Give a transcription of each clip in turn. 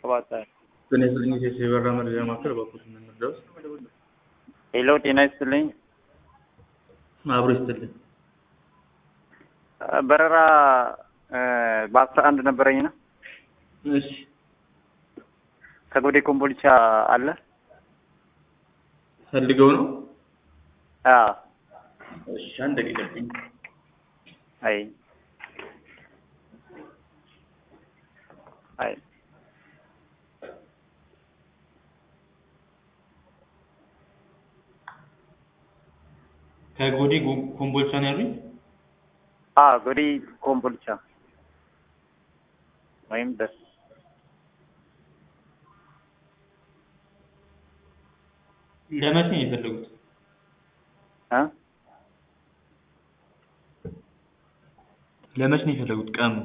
ከባታ በነዚህ የሲበራ መረጃ ማከል በኩል ምን ድረስ ሄሎ ጤና ይስጥልኝ አብሮ ይስጥልኝ በረራ በ11 ነበረኝና እሺ ከጎዴ ኮምቦልቻ አለ ፈልገው ነው አዎ እሺ አንድ ደቂቃ አይ ከጎዴ ኮምቦልቻ ነው ያሉኝ ጎዴ ኮምቦልቻ ወይም ደስ ለመቼ ነው የፈለጉት ለመቼ ነው የፈለጉት ቀኑ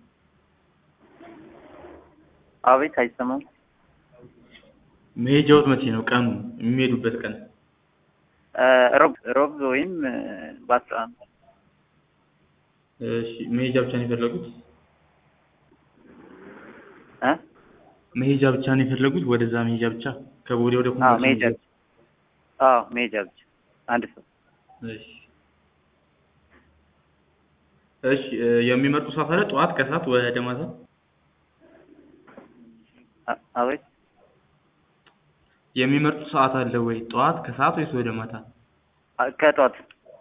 አቤት አይሰማም መሄጃውት መቼ ነው ቀኑ የሚሄዱበት ቀን ሮብ ወይም በ11 እሺ መሄጃ ብቻ ነው የፈለጉት መሄጃ ብቻ ነው የፈለጉት ወደዛ መሄጃ ብቻ ከቦሌ ወደ ኮምቦልቻ መሄጃ ብቻ አንድ ሰው እሺ የሚመርጡ ሰዓት አለ ጠዋት ከሰዓት ወደ ማታ አቤት የሚመርጡ ሰዓት አለ ወይ ጠዋት ከሰዓት ወይስ ወደ ማታ ከጠዋት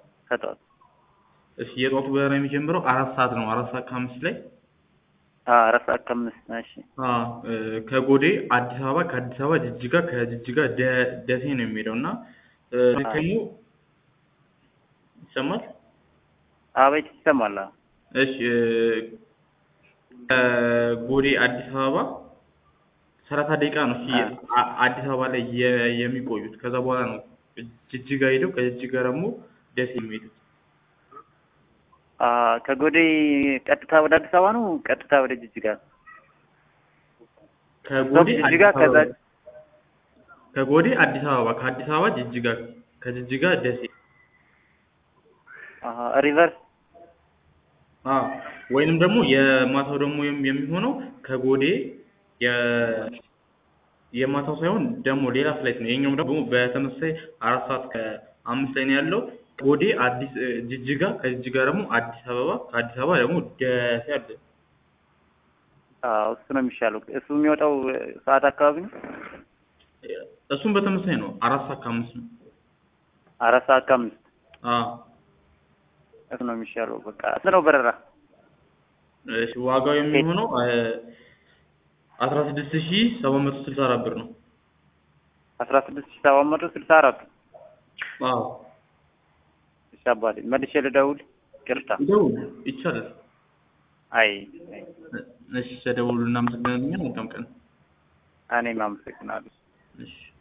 እሺ የጠዋቱ በረራ የሚጀምረው 4 ሰዓት ነው 4 ሰዓት ከ5 ላይ 4 ሰዓት ከ5 እሺ ከጎዴ አዲስ አበባ ከአዲስ አበባ ጅጅጋ ከጅጅጋ ደሴ ነው የሚሄደውና ከሙ ይሰማል አቤት ይሰማል እሺ ከጎዴ አዲስ አበባ 30 ደቂቃ ነው አዲስ አበባ ላይ የሚቆዩት ከዛ በኋላ ነው ጅጅጋ ሄደው ከጅጅጋ ደግሞ ደሴ የሚሄዱት ከጎዴ ቀጥታ ወደ አዲስ አበባ ነው ቀጥታ ወደ ጅጅጋ ከጎዴ አዲስ አበባ ከአዲስ አበባ ጅጅጋ ከጅጅጋ ደሴ ሪቨርስ ወይንም ደግሞ የማታው ደግሞ የሚሆነው ከጎዴ የማታው ሳይሆን ደግሞ ሌላ ፍላይት ነው የኛው ደግሞ በተመሳሳይ 4 ሰዓት ከ5 ላይ ነው ያለው ጎዴ አዲስ ጅጅጋ ከጅጅጋ ደግሞ አዲስ አበባ ከአዲስ አበባ ደግሞ ደሴ አለ እሱ ነው የሚሻለው እሱ የሚወጣው ሰዓት አካባቢ ነው እሱም በተመሳሳይ ነው 4 ሰዓት ከ5 ነው 4 ሰዓት ከ5 እሱ ነው የሚሻለው በቃ ነው በረራ እሺ ዋጋው የሚሆነው 16764 ብር ነው 16764 ሻባዲ መልሼ ልደውል ቅርታ ደውል ይቻላል አይ እሺ ደውሉና እናመሰግናለን መልካም ቀን እኔም አመሰግናለሁ እሺ